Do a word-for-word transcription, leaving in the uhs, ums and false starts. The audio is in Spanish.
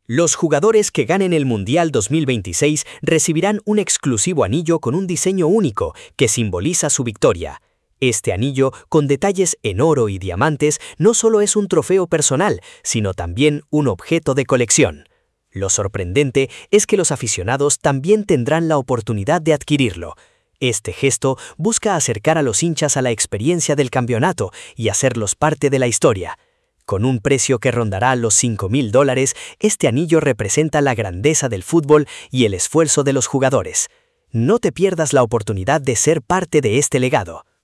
Los jugadores que ganen el Mundial dos mil veintiséis recibirán un exclusivo anillo con un diseño único que simboliza su victoria. Este anillo, con detalles en oro y diamantes, no solo es un trofeo personal, sino también un objeto de colección. Lo sorprendente es que los aficionados también tendrán la oportunidad de adquirirlo. Este gesto busca acercar a los hinchas a la experiencia del campeonato y hacerlos parte de la historia. Con un precio que rondará los cinco mil dólares, este anillo representa la grandeza del fútbol y el esfuerzo de los jugadores. No te pierdas la oportunidad de ser parte de este legado.